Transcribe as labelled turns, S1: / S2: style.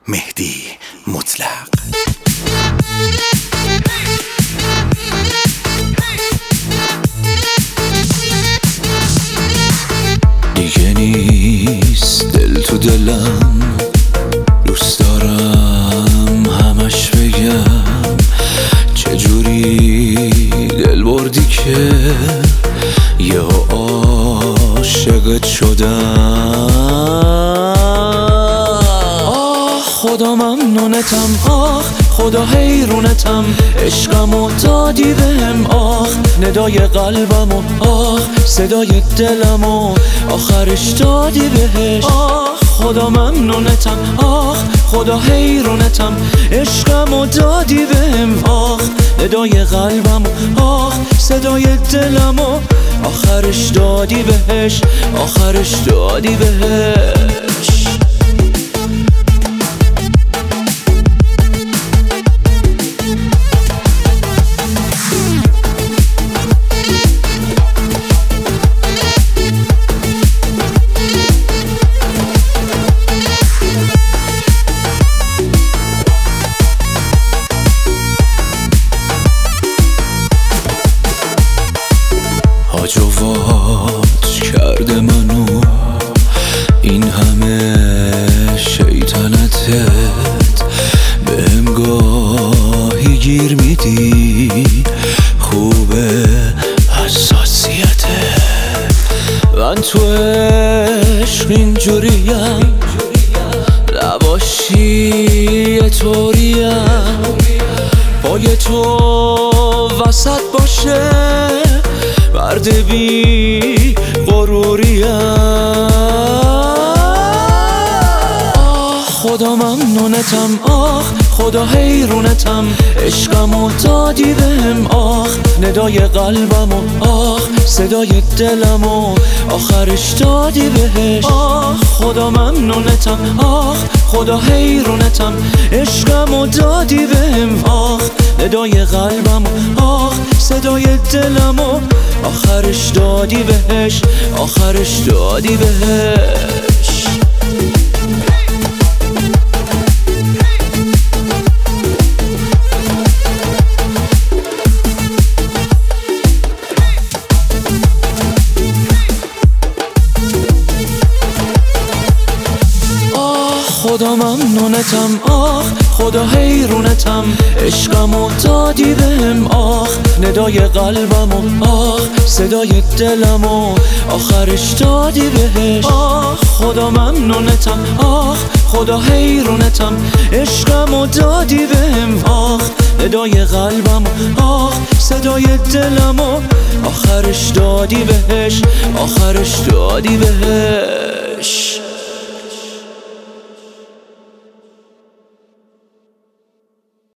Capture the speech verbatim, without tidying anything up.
S1: مهدی مطلق.
S2: دیگه نیست دل تو دلم، دوست دارم همش بگم چجوری دل بردی که یه عاشقت شدم. آه خدا ممنونتم، آخ خدا حیرونتم، عشقمو دادی بهم، آخ ندای قلبمو، آخ صدای دلمو آخرش دادی بهش. آخ خدا ممنونتم، آخ خدا حیرونتم، عشقمو دادی بهم، آخ ندای قلبمو، آخ صدای دلمو آخرش دادی بهش، آخرش دادی بهش. جواد کرده منو این همه شیطنتت، بهم گاهی گیر میدی، خوبه حساسیتت. من تو عشق اینجوریم، نباشی یه طوریم، پای تو وسط باشه مرد بی غروریم. آه خدا ممنونتم، آخ خدا حیرونتم، عشقمو دادی بهم، آخ ندای قلبمو، آخ صدای دلمو آخرش دادی بهش. آه خدا ممنونتم، آخ خدا حیرونتم، عشقمو دادی بهم، آخ ندای قلبمو، آخ صدای دلمو آخرش دادی بهش، آخرش دادی بهش. خدا ممنونتم، آخ خدا حیرونتم، عشقمو دادی بهم، آخ ندای قلبمو، آخ صدای دلمو آخرش دادی بهش. آخ خدا ممنونتم، آخ خدا حیرونتم، عشقمو دادی بهم، آخ ندای قلبمو، آخ صدای دلمو آخرش دادی بهش، آخرش دادی بهش.